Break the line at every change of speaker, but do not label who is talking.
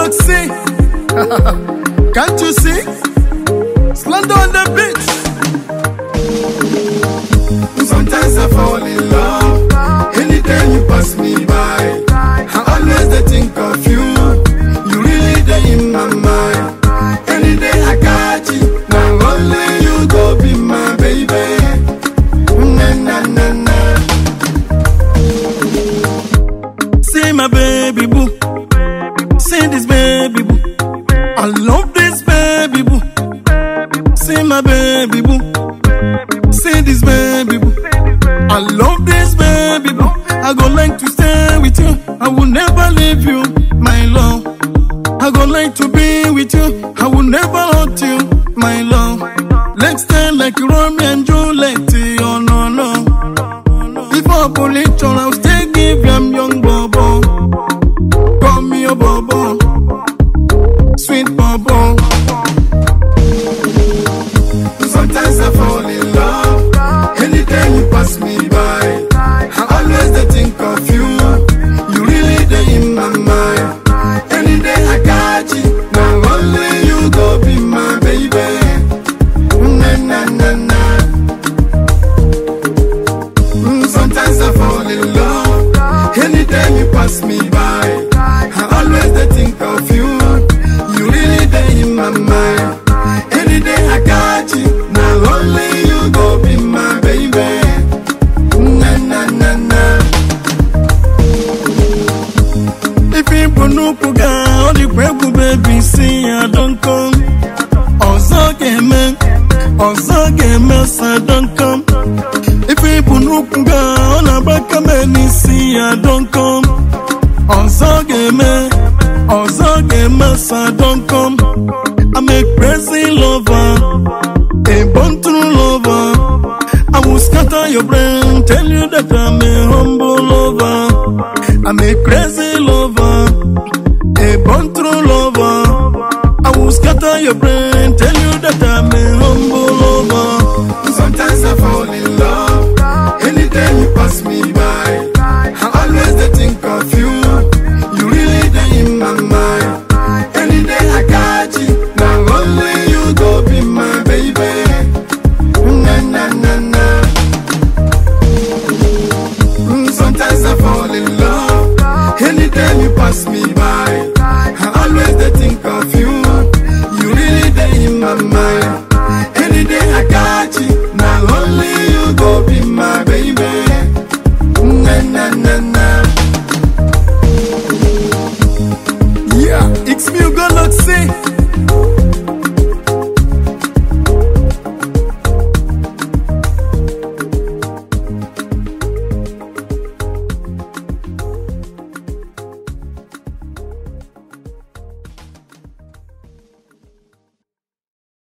Maxi, can't you see? Slando on the beach.
Sometimes I fall in love. Anytime you pass me by, I always dey think of you. You really dey in my mind. Any day I got you, now only you go be my baby. Na na na na.
See my baby boo, see this baby boo. I love this baby boo. See my baby boo, see this baby boo. I love this baby boo. I go like to stay with you. I will never leave you, my love. I go like to be with you. I will never hurt you, my love. Let's stay like Romeo and Juliet. Oh no no. Before police, I'll stay give them young bobo. Call me a bobo, sweet bobo.
Sometimes I fall in love. Anytime you pass me by, I always dey think of you. You really dey in my mind. Any day I got you, now only you go be my baby. Na na na na. Sometimes I fall in love. Anytime you pass me by, I always dey think of you. You really dey in my mind. Any day I got you, now only you go be my baby. Na na na na.
If you no puga, all the people baby see I don't come. Also game, I don't come. If you no puga, all the back many see I don't come. Also game, I don't come. I'm a crazy lover, a born true lover. I will scatter your brain, tell you that I'm a humble lover. I'm a crazy lover, a born true lover. I will scatter your brain, tell you that I'm a humble lover.
Sometimes I fall in love. Anytime you pass me by, I always dey think of you. You really dey in my mind. Any day I got you, now only you go be my baby. Na na na na. Sometimes I fall in love. Anytime you pass me by, I always dey think of you. You really dey in my mind.